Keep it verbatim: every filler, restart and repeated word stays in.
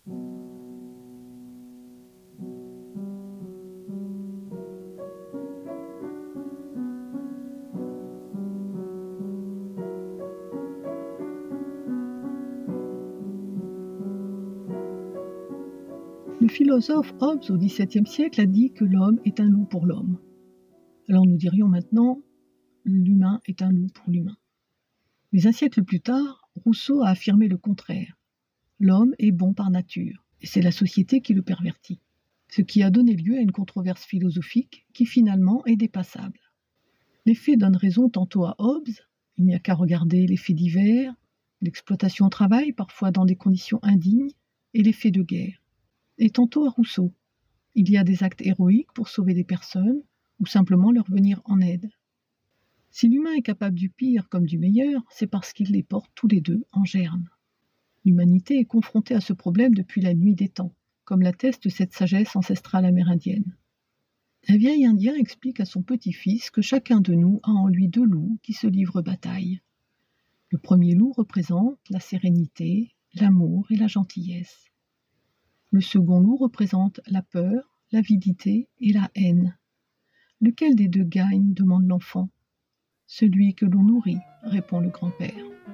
Le philosophe Hobbes au dix-septième siècle a dit que l'homme est un loup pour l'homme. Alors nous dirions maintenant, l'humain est un loup pour l'humain. Mais un siècle plus tard, Rousseau a affirmé le contraire. L'homme est bon par nature, et c'est la société qui le pervertit. Ce qui a donné lieu à une controverse philosophique qui finalement est dépassable. Les faits donnent raison tantôt à Hobbes, il n'y a qu'à regarder les faits divers, l'exploitation au travail, parfois dans des conditions indignes, et les faits de guerre. Et tantôt à Rousseau. Il y a des actes héroïques pour sauver des personnes ou simplement leur venir en aide. Si l'humain est capable du pire comme du meilleur, c'est parce qu'il les porte tous les deux en germe. L'humanité est confrontée à ce problème depuis la nuit des temps, comme l'atteste cette sagesse ancestrale amérindienne. Un vieil Indien explique à son petit-fils que chacun de nous a en lui deux loups qui se livrent bataille. Le premier loup représente la sérénité, l'amour et la gentillesse. Le second loup représente la peur, l'avidité et la haine. Lequel des deux gagne demande l'enfant. Celui que l'on nourrit, répond le grand-père.